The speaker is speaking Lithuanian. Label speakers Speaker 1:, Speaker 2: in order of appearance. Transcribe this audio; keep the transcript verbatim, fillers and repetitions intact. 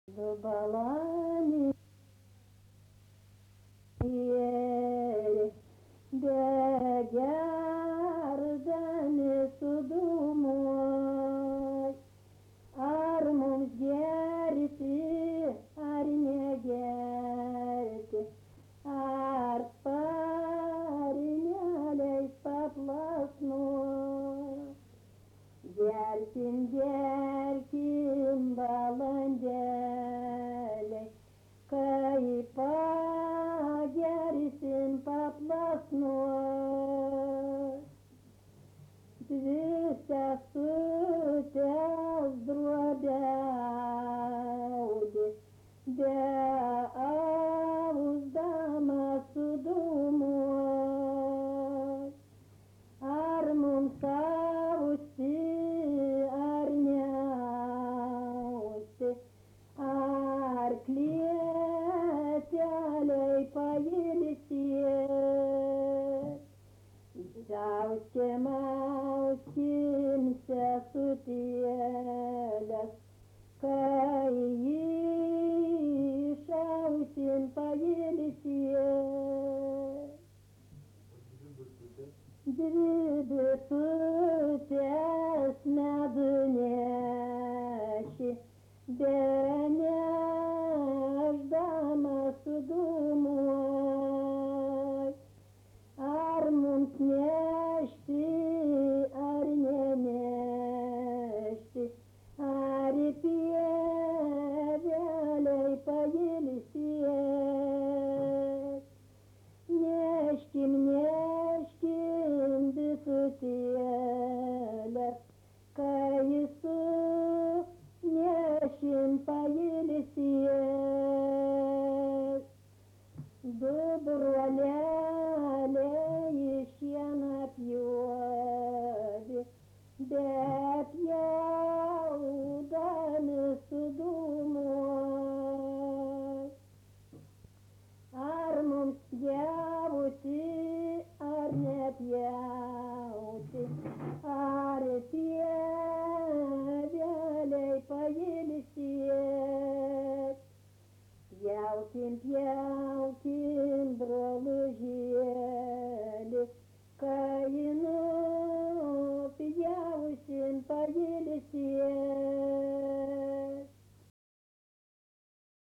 Speaker 1: Balani de gerdami sudumoj, ar mums gerti, ar negerti, ar parinėliai paplasnoj. Gerkim, gerkim, balandėliai, kai pagersim paplasnoj. Dvi sesutės druobiaudė, beausdamas sudūmoj. Ar mums austi, ar neausti, ar klieteliai pailsėt. Jauskim, auskim sesutėlės, kai išausim pailsėt. Dvi bitutės medų nešė, bet